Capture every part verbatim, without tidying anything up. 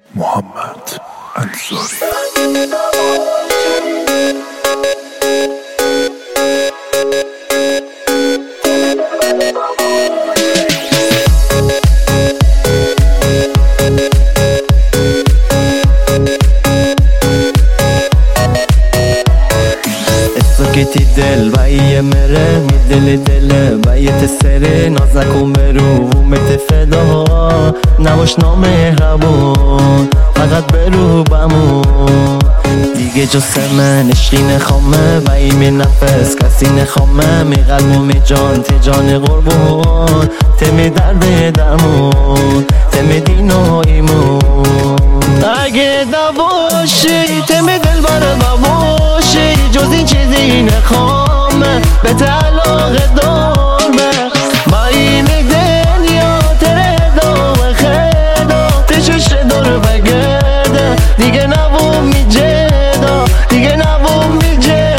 محمد انصاری. ساکتی دل و یه مره می دل دل و یه تسره ناز نکن برو ومت فدا نباش نامهربون فقط برو بمون دیگه جسم من عشقی نخوامه و این نفس کسی نخوامه می قلب و می جان تی جان قربون تمی درد درمون تمی دین و ایمون اگه نباشی تمی دل بره نباشی جز این چیزی نخوامه به تعلاق دارمه با این دنیا تره دو خدا تشوش دور بگرده دیگه نبو می جدا دیگه نبو می جدا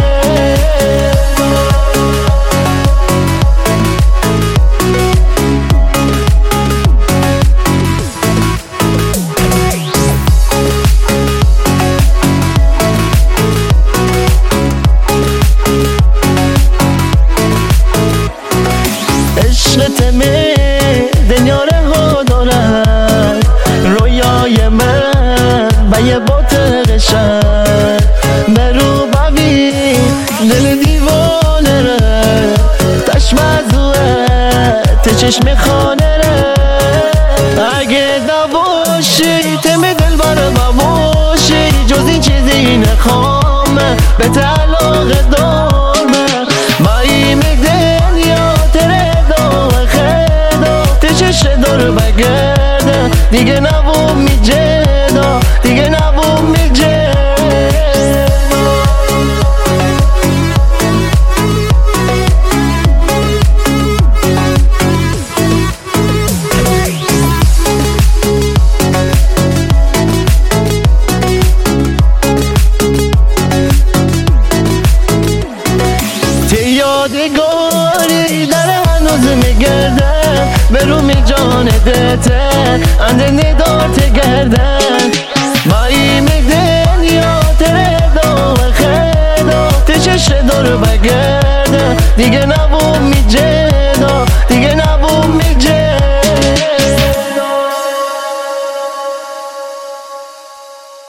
عشق می دنیا رو دارد رویای من با یه بوت قشنگ برو ببین دل دیوانه ره تش مزوه ته چشم خانه ره اگه نباشی تمی دل بره نباشی جز این چیزی نخوامه به تعلاق دارمه با این دنیا تره چش دور بگرده دیگه نبو می جدا دیگه نبو می جدا تی یادگاری در هنوز میگرده برو می جان دته انده ندار تگردن با این دنیا تره دو خدا تشش دور بگرده دیگه نبو می جه